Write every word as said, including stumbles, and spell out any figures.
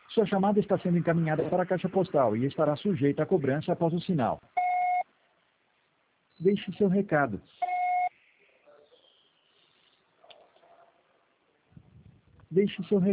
Sua chamada está sendo encaminhada para a caixa postal e estará sujeita a cobrança após o sinal. Deixe seu recado. Deixe seu recado.